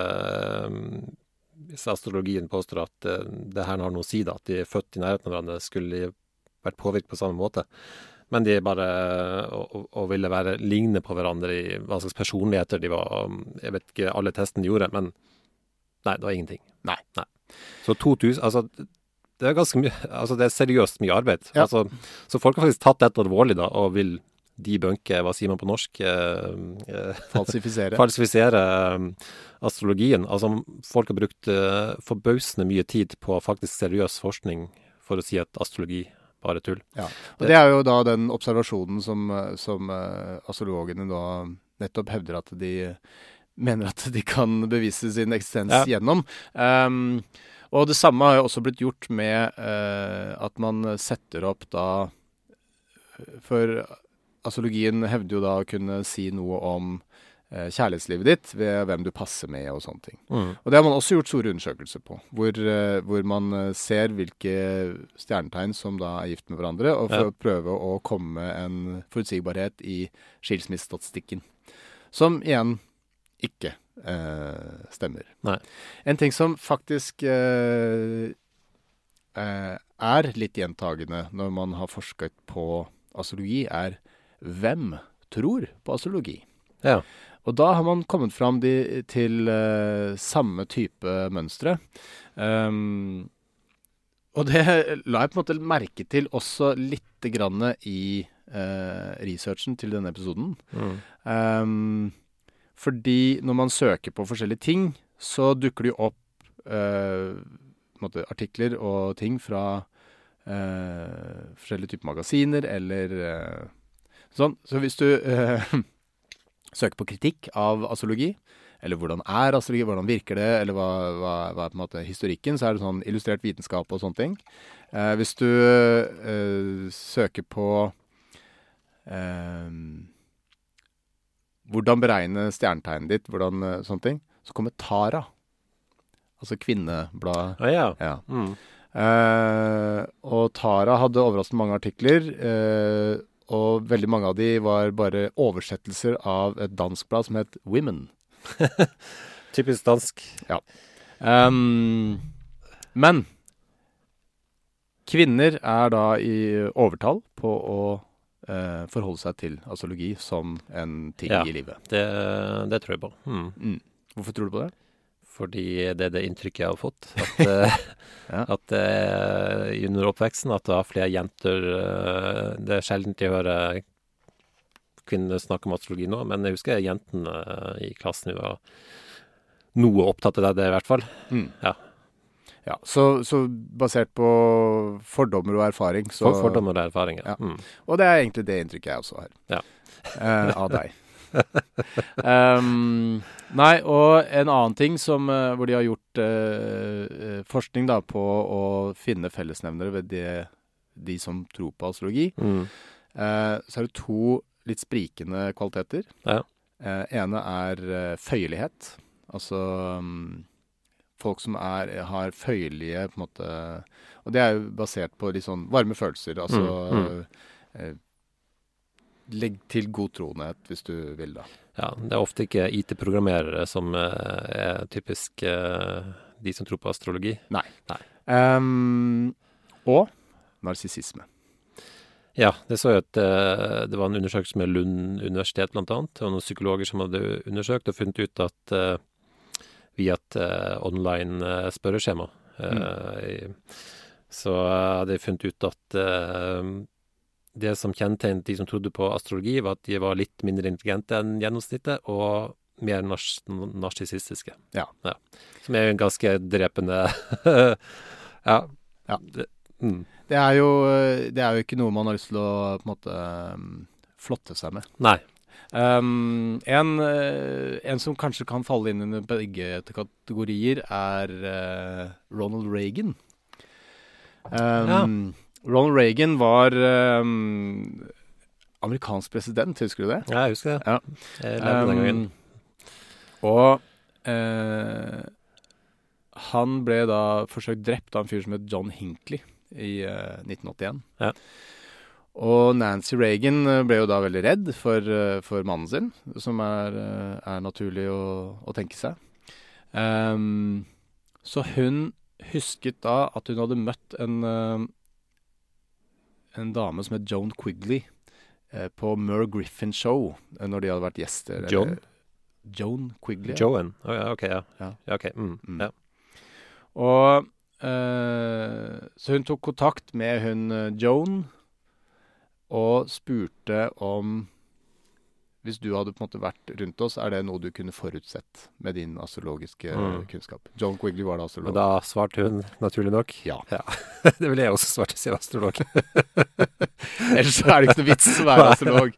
[SPEAKER 6] hvis astrologien påstår at det her har noe å si da, at de er født i nærheten av hverandre, skulle de vært påvirket på samme måte. Men de bare og ville være lignende på hverandre i hva slags personligheter de var. Jeg vet ikke alle testene de gjorde, men nei, det var ingenting.
[SPEAKER 5] Nei.
[SPEAKER 6] Så 2000, altså det er ganske mye, altså det er seriøst mye arbeid.
[SPEAKER 5] Ja.
[SPEAKER 6] Altså, så folk har faktisk tatt dette alvorlig da, og vil debunke, hva sier man på norsk? Falsifisere astrologien. Altså folk har brukt forbausende mye tid på faktisk seriøs forskning for å si at astrologi bare tull.
[SPEAKER 5] Ja, og det er jo da den observasjonen som astrologene da nettopp hevder at de mener at de kan bevise sin eksistens gjennom. Og det samme har jo også blitt gjort med at man setter opp da, for astrologien hevder jo da å kunne si noe om kjærlighetslivet ditt ved hvem du passer med og sånne ting. Og det har man også gjort store undersøkelser på, hvor man ser hvilke stjernetegn som da er gift med hverandre, og for å prøve å komme med en forutsigbarhet i skilsmissestatistikken, som igjen ikke stemmer.
[SPEAKER 6] Nei.
[SPEAKER 5] En ting som faktisk er litt gjentagende når man har forsket på astrologi, er hvem tror på astrologi?
[SPEAKER 6] Ja.
[SPEAKER 5] Og da har man kommet fram til samme type mønstre. Og det la jeg på en måte merke til også litt grann i researchen til denne episoden. Fordi når man søker på forskjellige ting, så dukker det jo opp på en måte, artikler og ting fra forskjellige typer magasiner, eller sånn. Så hvis du søker på kritikk av astrologi, eller hvordan er astrologi, hvordan virker det, eller hva er på en måte historikken, så er det sånn illustrert vitenskap og sånne ting. Hvis du søker på hvordan beregne stjernetegnet ditt, hvordan sånne ting, så kommer Tara, altså kvinneblad. Ja. Og Tara hadde overraskende mange artikler, og veldig mange av de var bare oversettelser av et dansk blad som het Women.
[SPEAKER 6] Typisk dansk.
[SPEAKER 5] Ja. Men kvinner er da i overtall på å forholde seg til astrologi som en ting i livet.
[SPEAKER 6] Det tror jeg på.
[SPEAKER 5] Hvorfor tror du på det?
[SPEAKER 6] Fordi det er det inntrykket jeg har fått. At under oppveksten at det er flere jenter. Det er sjelden jeg hører kvinner snakke om astrologi nå, men jeg husker jentene i klassen var noe opptatt av det i hvert fall.
[SPEAKER 5] Ja, så basert på fordommer og erfaring.
[SPEAKER 6] Fordommer og erfaring, ja.
[SPEAKER 5] Og det er egentlig det inntrykket jeg også har.
[SPEAKER 6] Ja.
[SPEAKER 5] Av deg. Nei, og en annen ting hvor de har gjort forskning da på å finne fellesnevnere ved de som tror på astrologi, så er det 2 litt sprikende kvaliteter. Ene er føyelighet, altså folk som har føyelige på en måte, og det er jo basert på litt sånn varme følelser, altså legg til godtroenhet, hvis du vil da.
[SPEAKER 6] Ja, det er ofte ikke IT-programmerere som er typisk de som tror på astrologi.
[SPEAKER 5] Nei. Og narsissisme.
[SPEAKER 6] Ja, det så jo at det var en undersøkelse med Lund universitet blant annet. Det var noen psykologer som hadde undersøkt og funnet ut at via et online spørreskjema så hadde jeg funnet ut at det som kjennetegnet de som trodde på astrologi, var at de var litt mindre intelligente enn gjennomsnittet, og mer narsissistiske. Ja. Som er jo en ganske drepende Ja.
[SPEAKER 5] Det er jo ikke noe man har lyst til å på en måte flotte seg med.
[SPEAKER 6] Nei.
[SPEAKER 5] En som kanskje kan falle inn under begge kategorier er Ronald Reagan. Ronald Reagan var amerikansk president, husker du det?
[SPEAKER 6] Ja, jeg husker det.
[SPEAKER 5] Ja.
[SPEAKER 6] Jeg levde den gangen.
[SPEAKER 5] Og han ble da forsøkt drept av en fyr som het John Hinckley i 1981.
[SPEAKER 6] Ja.
[SPEAKER 5] Og Nancy Reagan ble jo da veldig redd for mannen sin, som er naturlig å tenke seg. Så hun husket da at hun hadde møtt en dame som het Joan Quigley på Merv Griffin Show, når de hadde vært gjester. Joan Quigley. Ja.
[SPEAKER 6] Joan? Ja, ok, ja.
[SPEAKER 5] Ja.
[SPEAKER 6] Ja, ok. Ja.
[SPEAKER 5] Og så hun tok kontakt med hun Joan og spurte om hvis du hadde på en måte vært rundt oss, er det noe du kunne forutsett med din astrologiske kunnskap? Joan Quigley var da astrolog.
[SPEAKER 6] Og da svarte hun naturlig nok.
[SPEAKER 5] Ja.
[SPEAKER 6] Det ville jeg også svart hvis jeg var astrolog.
[SPEAKER 5] Ellers så er det ikke noe vits å være astrolog.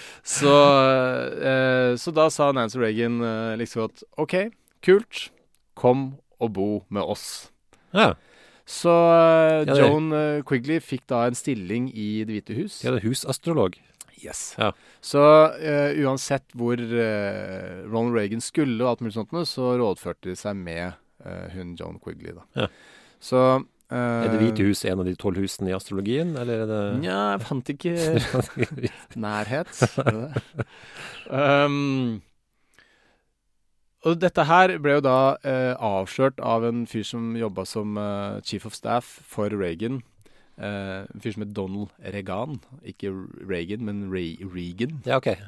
[SPEAKER 5] Så da sa Nancy Reagan liksom at ok, kult, kom og bo med oss.
[SPEAKER 6] Ja.
[SPEAKER 5] Så Joan Quigley fikk da en stilling i Det hvite hus.
[SPEAKER 6] Ja, det er husastrolog.
[SPEAKER 5] Yes.
[SPEAKER 6] Ja.
[SPEAKER 5] Så uansett hvor Ronald Reagan skulle og alt mulig sånt, så rådførte de seg med hun Joan Quigley da. Ja. Så
[SPEAKER 6] er Det hvite hus en av de 12 husene i astrologien, eller er det...
[SPEAKER 5] Ja, jeg fant ikke nærhet. Og dette her ble jo da avslørt av en fyr som jobbet som chief of staff for Reagan. En fyr som het Donald Reagan. Ikke Reagan, men Reagan.
[SPEAKER 6] Ja, ok.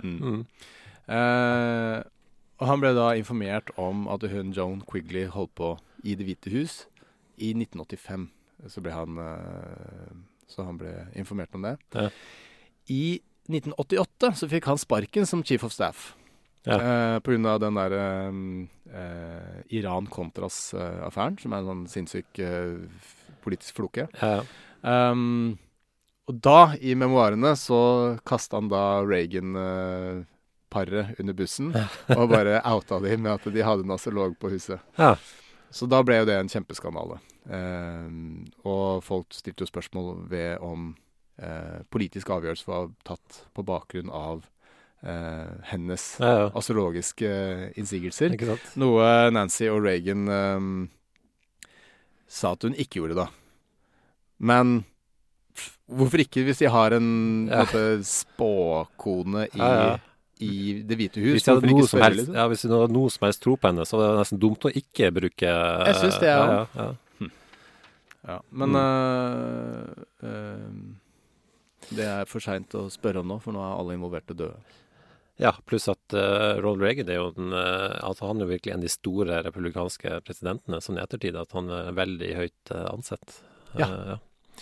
[SPEAKER 5] Og han ble da informert om at hun Joan Quigley holdt på i Det hvite hus i 1985. Så han ble informert om det. Ja. I 1988 så fikk han sparken som chief of staff. Ja. På grunn av den der Iran-Contras-affæren, som er en sånn sinnssyk politisk floke. Ja. Og da, i memoarene, så kastet han da Reagan-paret under bussen, og bare outa de med at de hadde en astrolog på huset. Ja. Så da ble jo det en kjempeskandale. Og folk stilte jo spørsmål ved om politisk avgjørelse var tatt på bakgrunn av hennes astrologiske innsigelser. Noe Nancy og Reagan sa at hun ikke gjorde da. Men hvorfor ikke hvis de har en spåkone i Det hvite hus?
[SPEAKER 6] Hvis de hadde hvis de hadde noe som helst tro på henne, så var det nesten dumt å ikke bruke...
[SPEAKER 5] Jeg synes det, men det er for sent å spørre om nå, for nå er alle involverte døde.
[SPEAKER 6] Ja, pluss at Ronald Reagan er jo han er jo virkelig en av de store republikanske presidentene, sånn i ettertid, at han er veldig høyt ansett. Ja.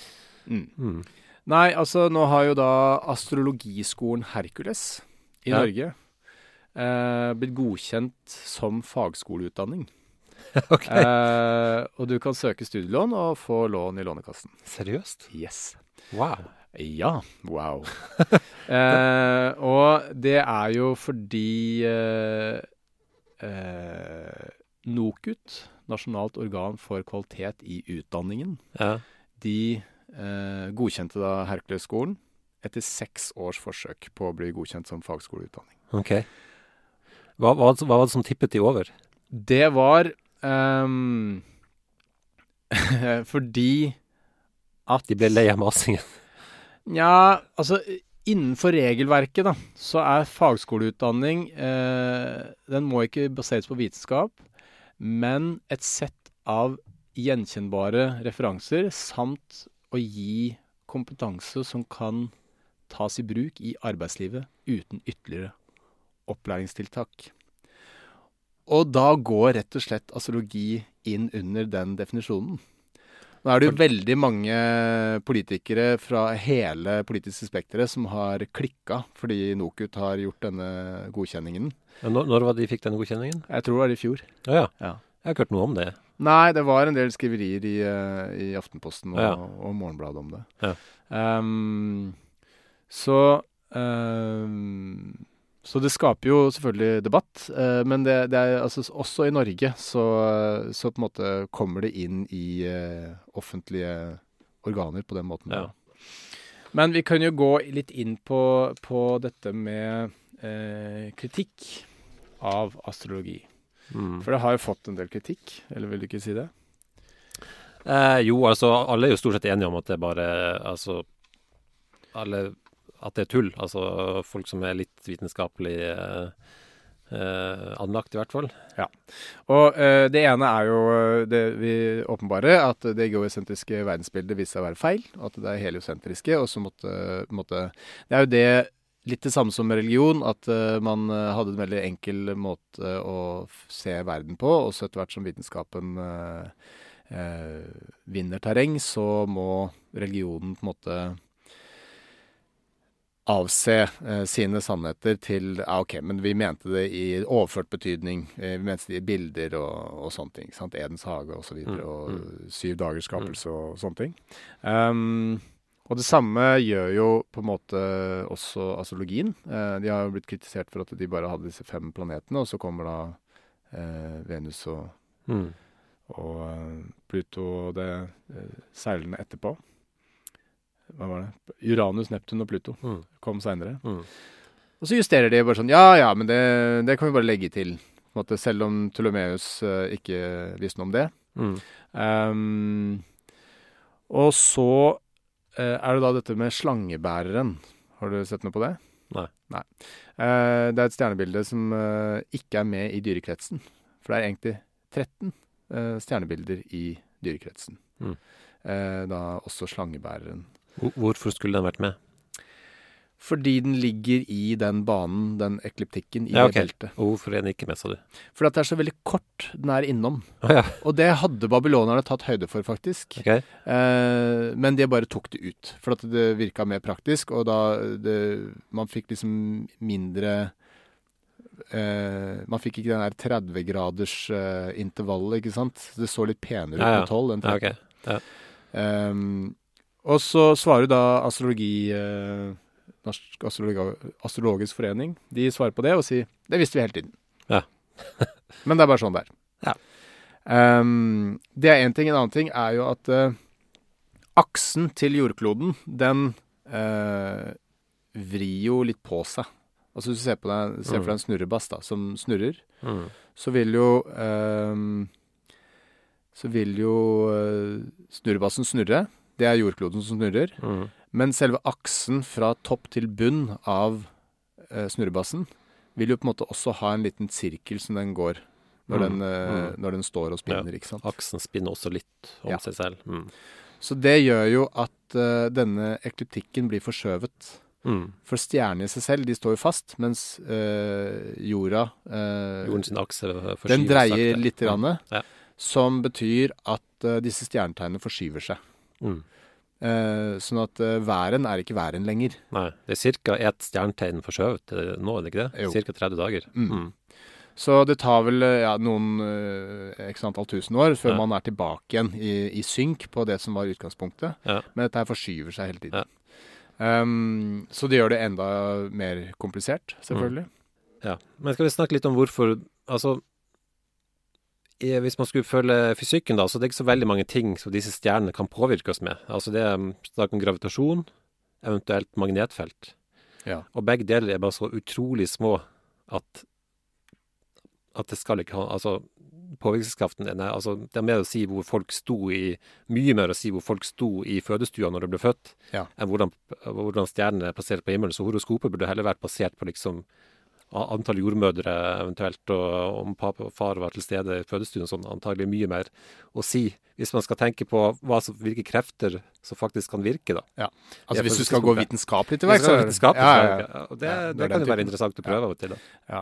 [SPEAKER 5] Nei, altså nå har jo da astrologiskolen Hercules i Norge blitt godkjent som fagskoleutdanning.
[SPEAKER 6] Okay.
[SPEAKER 5] Og du kan søke studielån og få lån i Lånekassen.
[SPEAKER 6] Seriøst?
[SPEAKER 5] Yes.
[SPEAKER 6] Wow.
[SPEAKER 5] Ja, wow. Og det er jo fordi NOKUT, Nasjonalt organ for kvalitet i utdanningen, de godkjente da Hercules-skolen etter 6 års forsøk på å bli godkjent som fagskoleutdanning.
[SPEAKER 6] Ok. Hva var det som tippet de over?
[SPEAKER 5] Det var fordi at...
[SPEAKER 6] De ble lei av masingen.
[SPEAKER 5] Ja, altså innenfor regelverket da, så er fagskoleutdanning, den må ikke baseres på vitenskap, men et sett av gjenkjennbare referanser, samt å gi kompetanse som kan tas i bruk i arbeidslivet uten ytterligere opplæringstiltak. Og da går rett og slett astrologi inn under den definisjonen. Nå er det jo veldig mange politikere fra hele politiske spektret som har klikket fordi NOKUT har gjort denne godkjenningen.
[SPEAKER 6] Når var det de fikk denne godkjenningen?
[SPEAKER 5] Jeg tror det var i fjor.
[SPEAKER 6] Ja. Jeg har ikke hørt noe om det.
[SPEAKER 5] Nei, det var en del skriverier i Aftenposten og Morgenbladet om det. Ja. Så det skaper jo selvfølgelig debatt, men det er altså også i Norge så på en måte kommer det inn i offentlige organer på den måten. Ja. Men vi kan jo gå litt inn på dette med kritikk av astrologi. For det har jo fått en del kritikk, eller vil du ikke si det?
[SPEAKER 6] Jo, altså, alle er jo stort sett enige om at det bare, altså, at det er tull. Altså, folk som er litt vitenskapelig anlagt i hvert fall. Ja.
[SPEAKER 5] Og det ene er jo det vi åpenbare, at det geosentriske verdensbildet viser seg å være feil, og at det er heliosentriske, og så måtte det er jo det litt det samme som med religion, at man hadde en veldig enkel måte å se verden på, og så etter hvert som vitenskapen vinner terreng, så må religionen på en måte avse sine sannheter til, ok, men vi mente det i overført betydning, vi mente det i bilder og sånne ting, sant? Edens hage og så videre, og 7 dagers skapelse og sånne ting. Og det samme gjør jo på en måte også astrologien. De har jo blitt kritisert for at de bare hadde disse 5 planetene, og så kommer da Venus og Pluto og det seilende etterpå. Hva var det? Uranus, Neptun og Pluto kom senere. Og så justerer de bare sånn, ja, men det kan vi bare legge til. På en måte, selv om Ptolemeus ikke visste noe om det. Og så er det da dette med slangebæreren. Har du sett noe på det?
[SPEAKER 6] Nei.
[SPEAKER 5] Det er et stjernebilde som ikke er med i dyrekretsen. For det er egentlig 13 stjernebilder i dyrekretsen. Da også slangebæreren.
[SPEAKER 6] Hvorfor skulle den vært med?
[SPEAKER 5] Fordi den ligger i den banen, den ekliptikken i det beltet.
[SPEAKER 6] Og hvorfor er den ikke med, sa du?
[SPEAKER 5] Fordi at det er så veldig kort den er innom.
[SPEAKER 6] Ja.
[SPEAKER 5] Og det hadde babylonerne tatt høyde for, faktisk.
[SPEAKER 6] Okay.
[SPEAKER 5] Men de bare tok det ut. For at det virket mer praktisk, og da man fikk liksom mindre man fikk ikke den der 30-graders intervallet, ikke sant? Det så litt penere ut med 12 enn 13.
[SPEAKER 6] Okay. Ja.
[SPEAKER 5] Og så svarer da Norsk Astrologisk Forening. De svarer på det og sier, det visste vi hele tiden.
[SPEAKER 6] Ja.
[SPEAKER 5] Men det er bare sånn der.
[SPEAKER 6] Ja.
[SPEAKER 5] Det er en ting. En annen ting er jo at aksen til jordkloden, den vrir jo litt på seg. Altså hvis du ser for deg en snurrebass da, som snurrer, så vil jo snurrebassen snurre. Det er jordkloden som snurrer. Men selve aksen fra topp til bunn av snurrebassen vil jo på en måte også ha en liten sirkel som den går når den står og spinner, ikke sant?
[SPEAKER 6] Aksen spinner også litt om seg selv.
[SPEAKER 5] Så det gjør jo at denne ekliptikken blir forskjøvet. For stjernene i seg selv, de står jo fast, mens jorden sin akse den dreier litt grann, som betyr at disse stjernetegnene forskyver seg. Sånn at væren er ikke væren lenger.
[SPEAKER 6] Nei, det er cirka et stjernetegn forskjøvet nå, er det ikke det? Cirka 30 dager.
[SPEAKER 5] Så det tar vel noen x antall tusen år før man er tilbake igjen i synk på det som var utgangspunktet. Men dette her forskyver seg hele tiden. Så det gjør det enda mer komplisert, selvfølgelig.
[SPEAKER 6] Ja, men skal vi snakke litt om hvorfor, altså hvis man skulle følge fysikken da, så det er ikke så veldig mange ting som disse stjernene kan påvirke oss med. Altså det er snakk om gravitasjon, eventuelt magnetfelt.
[SPEAKER 5] Ja.
[SPEAKER 6] Og begge deler er bare så utrolig små at det skal ikke ha, altså påvirkningskraften, altså det er mer å si hvor folk sto mye mer å si hvor folk sto i fødestua når de ble født, enn hvordan stjernene er plassert på himmelen. Så horoskopet burde heller vært basert på liksom antall jordmødre eventuelt, og om pappa og far var til stede i fødestuen, sånn antagelig mye mer å si, hvis man skal tenke på hvilke krefter som faktisk kan virke da.
[SPEAKER 5] Ja, altså hvis du skal gå vitenskapelig til verk,
[SPEAKER 6] og det kan jo være interessant å prøve av og til da.
[SPEAKER 5] Ja.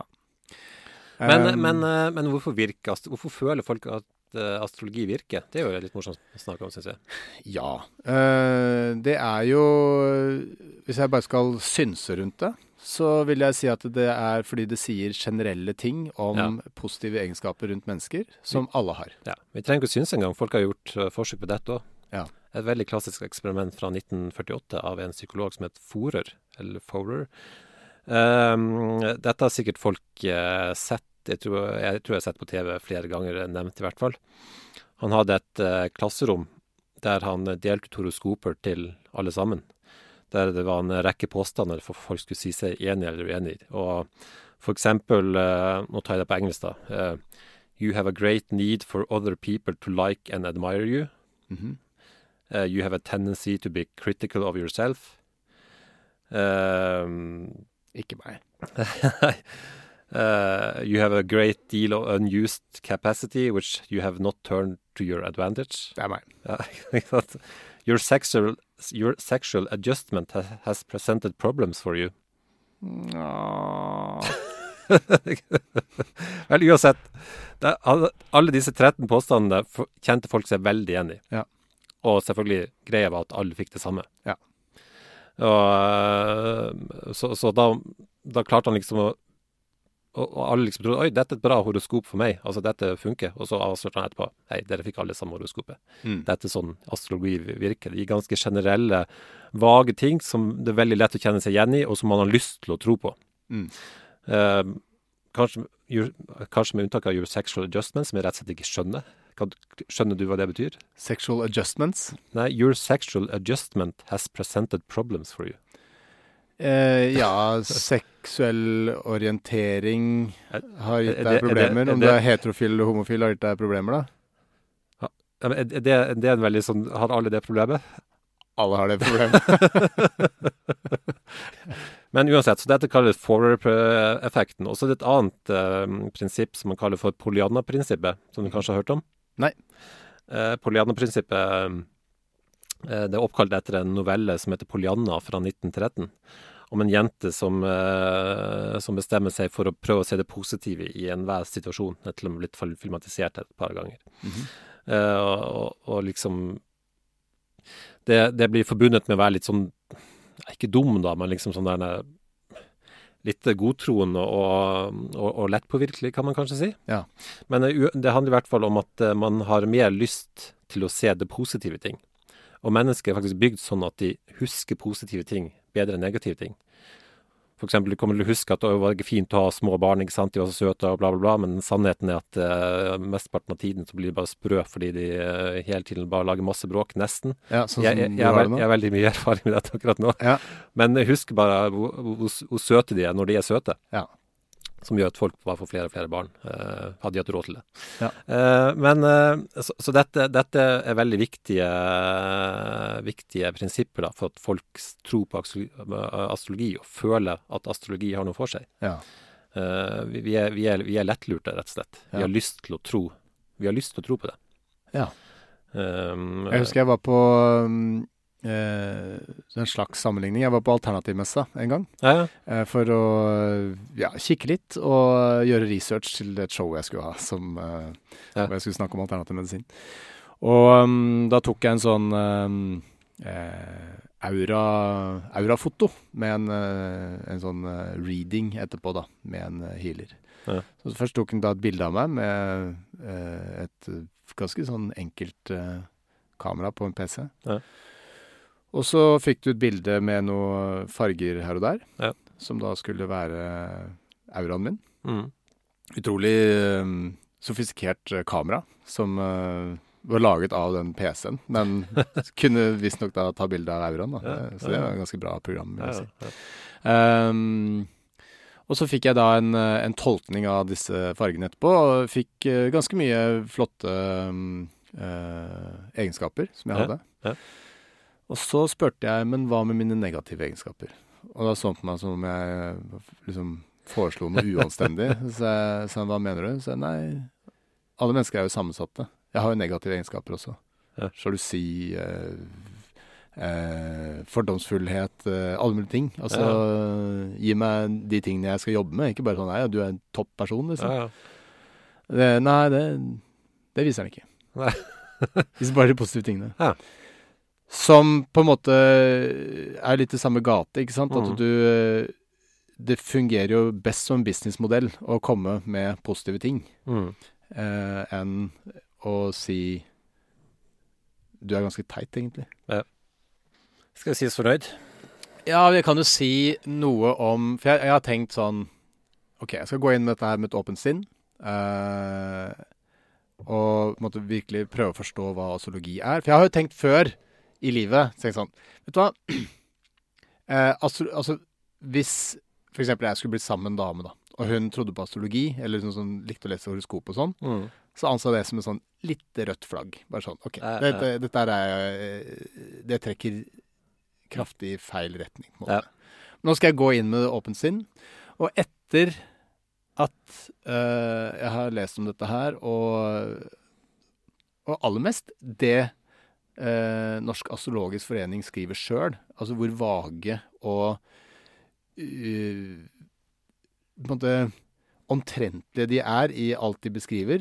[SPEAKER 6] Men hvorfor føler folk at astrologi virker? Det er jo litt morsomt å snakke om, synes jeg.
[SPEAKER 5] Ja, det er jo, hvis jeg bare skal synse rundt det, så vil jeg si at det er fordi det sier generelle ting om positive egenskaper rundt mennesker, som alle har. Ja,
[SPEAKER 6] vi trenger ikke å synes engang. Folk har gjort forsøk på dette også.
[SPEAKER 5] Ja.
[SPEAKER 6] Et veldig klassisk eksperiment fra 1948 av en psykolog som het Forer. Dette har sikkert folk sett. Jeg tror jeg har sett på TV flere ganger, nevnt i hvert fall. Han hadde et klasserom der han delte horoskoper til alle sammen. der det var en rekke påstander for folk skulle si seg enig eller uenig. Og for eksempel, nå tar jeg det på engelsk da, you have a great need for other people to like and admire you. You have a tendency to be critical of yourself.
[SPEAKER 5] Ikke meg.
[SPEAKER 6] You have a great deal of unused capacity, which you have not turned to your advantage.
[SPEAKER 5] Det meg.
[SPEAKER 6] Ja, your sexual adjustment has presented problems for you. Vel, uansett, alle disse 13 påstandene kjente folk seg veldig igjen i.
[SPEAKER 5] Ja.
[SPEAKER 6] Og selvfølgelig greia var at alle fikk det samme.
[SPEAKER 5] Ja.
[SPEAKER 6] Og så da klarte han liksom og alle liksom trodde, oi, dette er et bra horoskop for meg, altså dette funker, og så avslørte han etterpå, hei, dere fikk alle samme horoskopet. Dette er sånn astrologi virker. Det gir ganske generelle, vage ting som det er veldig lett å kjenne seg igjen i, og som man har lyst til å tro på. Kanskje med unntak av your sexual adjustments, som jeg rett og slett ikke skjønner. Skjønner du hva det betyr?
[SPEAKER 5] Sexual adjustments?
[SPEAKER 6] Nei, your sexual adjustment has presented problems for you.
[SPEAKER 5] Ja, seksuell orientering har gitt deg problemer. Om du er heterofil eller homofil, har gitt deg problemer da?
[SPEAKER 6] Ja, men det er en veldig sånn, har alle det problemet?
[SPEAKER 5] Alle har det problemet.
[SPEAKER 6] Men uansett, så dette kalles Forer-effekten. Og så er det et annet prinsipp som man kaller for Pollyanna-prinsippet, som du kanskje har hørt om?
[SPEAKER 5] Nei.
[SPEAKER 6] Pollyanna-prinsippet, det er oppkalt etter en novelle som heter Pollyanna fra 1913, om en jente som bestemmer seg for å prøve å se det positive i enhver situasjon, til å ha blitt filmatisert et par ganger. Og liksom, det blir forbundet med å være litt sånn, ikke dum da, men liksom sånn der, litt godtroende og lettpåvirkelig, kan man kanskje si. Ja. Men det handler i hvert fall om at man har mer lyst til å se det positive ting. Og mennesker er faktisk bygd sånn at de husker positive ting bedre enn negative ting. For eksempel, du kommer til å huske at det var fint å ha små barn, ikke sant? De var så søte og bla bla bla, men sannheten er at mesteparten av tiden så blir de bare sprø, fordi de hele tiden bare lager masse bråk, nesten. Ja, sånn som jeg har veldig mye erfaring med dette akkurat nå. Ja. Men jeg husker bare hvor søte de er når de er søte. Ja. Som gjør at folk bare får flere og flere barn. Hadde de hatt råd til det. Ja. Så dette er veldig viktige prinsipper da, for at folk tror på astrologi og føler at astrologi har noe for seg. Ja. Vi er lettlurte, rett og slett. Vi har lyst til å tro. Vi har lyst til å tro på det. Ja.
[SPEAKER 5] Jeg husker jeg var på en slags sammenligning. Jeg var på Alternativmessa en gang for å kikke litt og gjøre research til et show jeg skulle ha hvor jeg skulle snakke om alternativ medisin. Og da tok jeg en sånn aurafoto med en sånn reading etterpå da, med en healer. Ja. Så først tok han da et bilde av meg med et ganske sånn enkelt kamera på en PC. Ja. Og så fikk du et bilde med noen farger her og der, som da skulle være auraen min. Utrolig sofistikert kamera, som var laget av den PC-en, men kunne visstnok da ta bilde av auraen. Da. Så det var et ganske bra program, vil jeg si. Og så fikk jeg da en tolkning av disse fargene etterpå, og fikk ganske mye flotte egenskaper som jeg hadde. Og så spurte jeg, men hva med mine negative egenskaper? Og da så på meg som om jeg liksom foreslo noe uanstendig. Så jeg sa, hva mener du? Så jeg, nei, alle mennesker er jo sammensatte. Jeg har jo negative egenskaper også. Sjalusi, fordomsfullhet, alle mulige ting. Altså, gi meg de tingene jeg skal jobbe med. Ikke bare sånn, nei, du er en topp person, liksom. Nei, det viser han ikke. Viser bare de positive tingene. Ja. Som på en måte er litt i samme gate, ikke sant? At det fungerer jo best som en businessmodell å komme med positive ting enn å si du er ganske teit, egentlig. Ja.
[SPEAKER 6] Skal vi si oss fornøyd?
[SPEAKER 5] Ja, jeg kan jo si noe om, for jeg har tenkt sånn, ok, jeg skal gå inn med dette her med et åpent sinn, og måtte virkelig prøve å forstå hva astrologi er. For jeg har jo tenkt før i livet, så jeg sånn, vet du hva? Altså, hvis for eksempel jeg skulle blitt sammen med en dame da, og hun trodde på astrologi, eller sånn, likte å lese horoskop og sånn, så anså det som en sånn litt rødt flagg. Bare sånn, ok, dette det trekker kraftig feil retning. På en måte. Nå skal jeg gå inn med åpent sinn, og etter at jeg har lest om dette her, og aller mest det Norsk Astrologisk Forening skriver selv, altså hvor vage og på en måte omtrentlige de i alt de beskriver,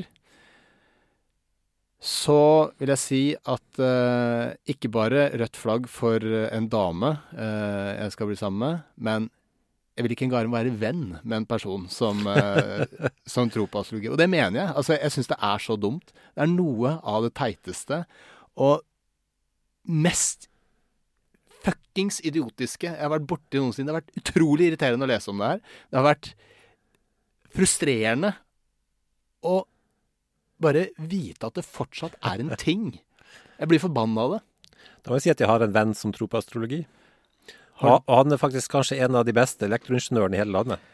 [SPEAKER 5] så vil jeg si at ikke bare rødt flagg for en dame jeg skal bli sammen med, men jeg vil ikke engang være venn med en person som tror på astrologi. Og det mener jeg. Altså, jeg synes det så dumt. Det noe av det teiteste og mest fuckings idiotiske jeg har vært borti noensinne. Det har vært utrolig irriterende å lese om det her. Det har vært frustrerende å bare vite at det fortsatt en ting. Jeg blir forbannet av det.
[SPEAKER 6] Da må jeg si at jeg har en venn som tror på astrologi. Og han faktisk kanskje en av de beste elektroingeniørene i hele landet.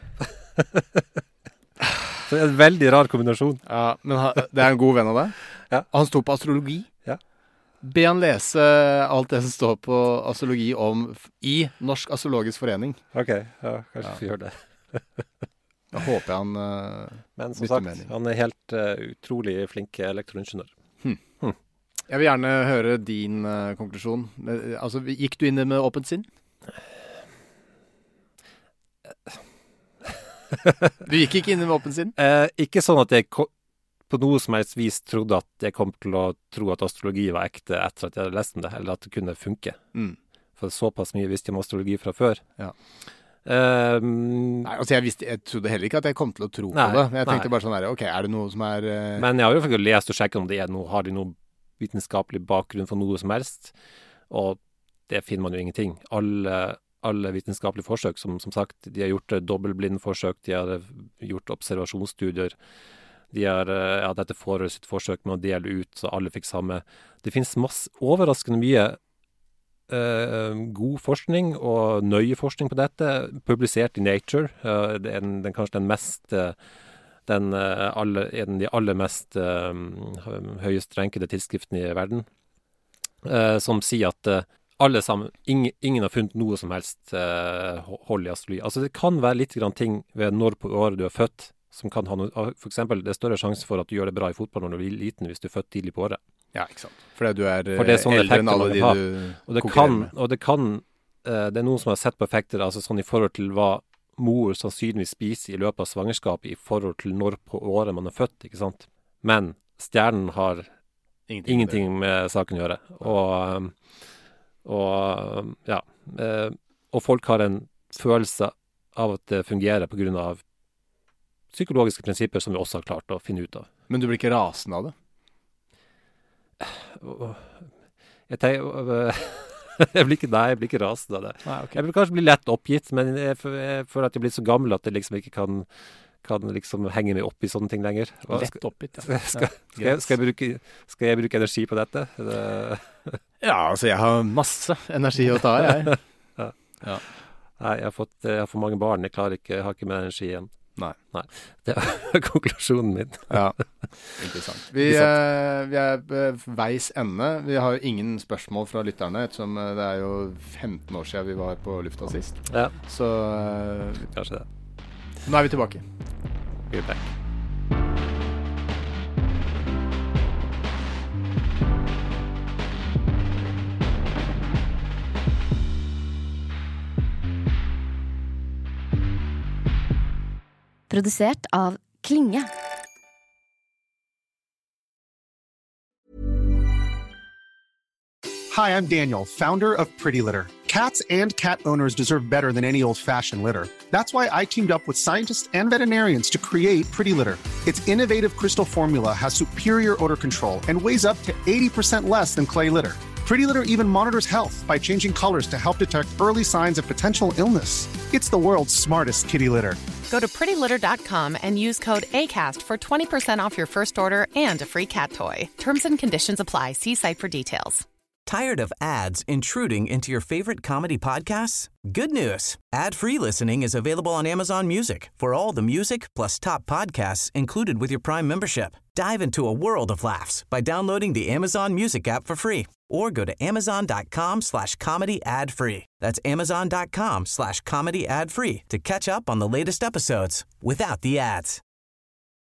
[SPEAKER 6] Så det en veldig rar kombinasjon.
[SPEAKER 5] Ja, men det en god venn av deg?
[SPEAKER 6] Ja.
[SPEAKER 5] Han står på astrologi?
[SPEAKER 6] Ja.
[SPEAKER 5] Be han lese alt det som står på astrologi om i Norsk Astrologisk Forening.
[SPEAKER 6] Ok, ja, kanskje vi gjør det.
[SPEAKER 5] Da håper jeg han
[SPEAKER 6] men som sagt, mening. Han helt utrolig flink elektroingeniør.
[SPEAKER 5] Jeg vil gjerne høre din konklusjon. Altså, gikk du inn med åpent sinn? Du gikk ikke inn med åpent sinn?
[SPEAKER 6] Ikke sånn at jeg på noe som helst vis trodde at jeg kom til å tro at astrologi var ekte etter at jeg hadde lest om det, eller at det kunne funke. For såpass mye visste jeg om astrologi fra før.
[SPEAKER 5] Ja. Nei, altså jeg trodde heller ikke at jeg kom til å tro på det. Jeg tenkte bare sånn her, ok, det noe som
[SPEAKER 6] Men jeg har jo faktisk lest og sjekket om det noe, har de noe vitenskapelig bakgrunn for noe som helst, og det finner man jo ingenting. Alle vitenskapelige forsøk, som sagt, de har gjort dobbeltblindforsøk, de har gjort observasjonsstudier, de har dette sitt forsøk med å dele ut, så alle fikk samme. Det finnes overraskende mye god forskning og nøye forskning på dette, publisert i Nature. Det kanskje den mest en av de aller mest høyest rankede tidsskriftene i verden, som sier at alle sammen, ingen har funnet noe som helst hold i astrologi. Altså det kan være litt grann ting ved når på året du født, som kan ha noe, for eksempel, det større sjanse for at du gjør det bra i fotball når du er liten hvis du født tidlig på året.
[SPEAKER 5] Ja, ikke sant. Fordi du
[SPEAKER 6] for det sånn
[SPEAKER 5] eldre enn alle de du konkurrerer med.
[SPEAKER 6] Og det noen som har sett på effekter, altså sånn i forhold til hva mor sannsynligvis spiser i løpet av svangerskapet i forhold til når på året man er født, ikke sant? Men stjernen har ingenting med saken å gjøre. Og folk har en følelse av at det fungerer på grunn av psykologiske prinsipper som vi også har klart å finne ut av.
[SPEAKER 5] Men du blir ikke rasende av det?
[SPEAKER 6] Jeg blir ikke rasende av det.
[SPEAKER 5] Nei, okay.
[SPEAKER 6] Jeg vil kanskje bli lett oppgitt, men jeg føler at jeg er blitt så gammel at jeg liksom ikke kan liksom henge meg opp i sånne ting lenger.
[SPEAKER 5] Lett oppgitt, ja.
[SPEAKER 6] Skal jeg bruke energi på dette?
[SPEAKER 5] Ja, altså jeg har masse energi å ta, jeg.
[SPEAKER 6] Ja. Nei, jeg har for mange barn. Jeg har ikke mer energi igjen.
[SPEAKER 5] Nei.
[SPEAKER 6] Det konklusjonen min.
[SPEAKER 5] Ja, interessant. Vi veis ende. Vi har jo ingen spørsmål fra lytterne, ettersom det jo 15 år siden vi var på lufta sist.
[SPEAKER 6] Ja.
[SPEAKER 5] Så
[SPEAKER 6] kanskje det.
[SPEAKER 5] Nå vi tilbake.
[SPEAKER 6] We're back.
[SPEAKER 8] Produsert av Klinge.
[SPEAKER 9] Hi, I'm Daniel, founder of Pretty Litter. Cats and cat owners deserve better than any old-fashioned litter. That's why I teamed up with scientists and veterinarians to create Pretty Litter. Its innovative crystal formula has superior odor control and weighs up to 80% less than clay litter. Pretty Litter even monitors health by changing colors to help detect early signs of potential illness. It's the world's smartest kitty litter.
[SPEAKER 10] Go to prettylitter.com and use code ACAST for 20% off your first order and a free cat toy. Terms and conditions apply. See site for details.
[SPEAKER 1] Tired of ads intruding into your favorite comedy podcasts? Good news. Ad-free listening is available on Amazon Music for all the music plus top podcasts included with your Prime membership. Dive into a world of laughs by downloading the Amazon Music app for free or go to amazon.com/comedy ad-free. That's amazon.com/comedy ad-free to catch up on the latest episodes without the ads.